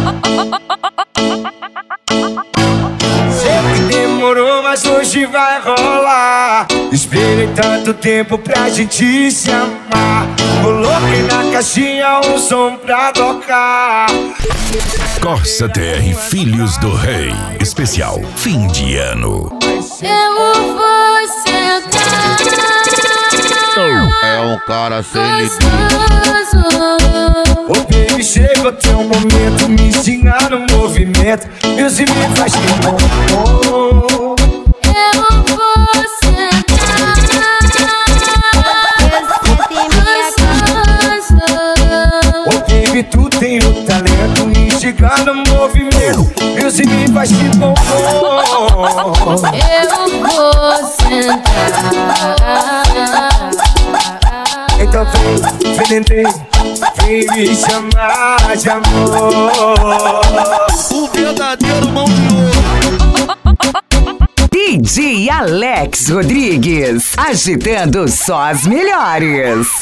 Sei que demorou, mas hoje vai rolar. Esperei tanto tempo pra gente se amar. Coloquei na caixinha um som pra tocar. Corsa TR Filhos do Rei. Especial fim de ano. Eu vou sentar. É um cara sem limite. Ô baby, chega teu momento, me ensinar no movimento. Meus e me faz que bom. Eu vou sentar. Ô baby, tu tem o talento, me ensinar no movimento. Meus e me faz que bom. Eu vou sentar. Então vem me chamar de amor. O verdadeiro mão de ouro. DJ Alex Rodrigues, agitando só as melhores.